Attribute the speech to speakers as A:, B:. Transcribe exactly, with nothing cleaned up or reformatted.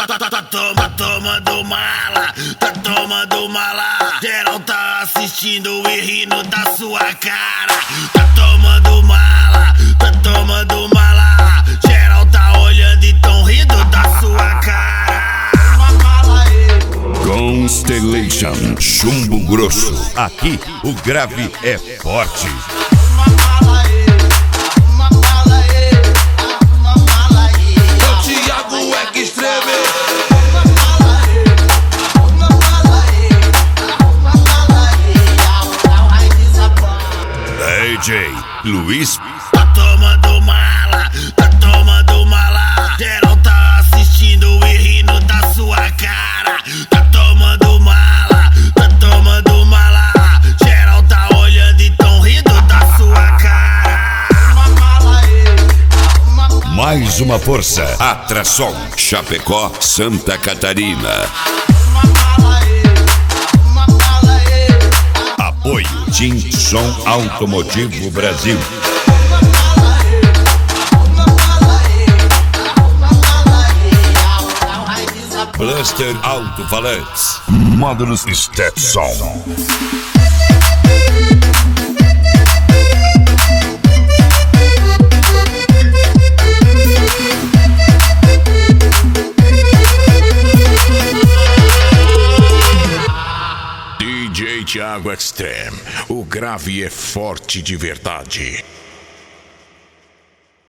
A: tá, tá, toma, tomando mala, tá tomando mala. Geral tá assistindo e rindo da sua cara. Tá tomando mala, tá tomando mala. Geral tá olhando e tão rindo da sua cara.
B: Constellation, chumbo grosso. Aqui o grave é forte. D J Luiz.
A: Tá tomando mala, tá tomando mala. Geral tá assistindo e rindo da sua cara. Tá tomando mala, tá tomando mala. Geral tá olhando e tão rindo da sua cara.
B: Mais uma força. Atração Chapecó, Santa Catarina. Apoio Tim Som Automotivo Brasil. Cluster Alto-Falantes. Módulos Stetson.
C: D J Thiago Extreme, o grave é forte de verdade.